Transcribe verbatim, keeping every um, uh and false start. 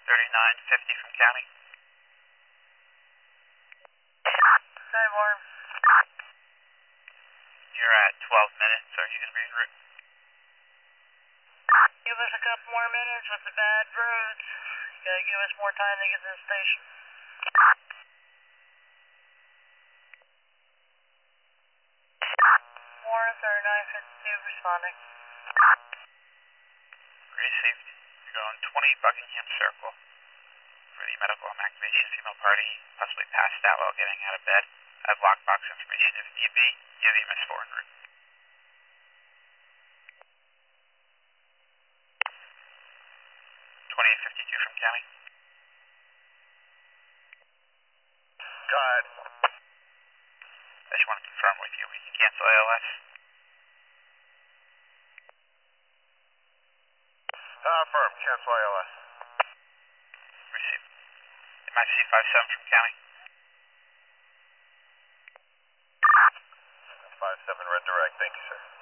thirty-nine fifty from county. Same arm. You're at twelve minutes. Are you going to be en route? Give us a couple more minutes with the bad roads. You gotta give us more time to get to the station. Warren thirty-nine fifty-two responding. Received. You're going twenty Buckingham Circle for the medical evacuation. Female party possibly passed out while getting out of bed. I have lockbox information if need be. Give E M S four en route. twenty-eight fifty-two from county. Got it. I just want to confirm with you. We can cancel A L S. Uh, firm. Cancel A L S. Received. M I C five seven from county. five seven, red direct. Thank you, sir.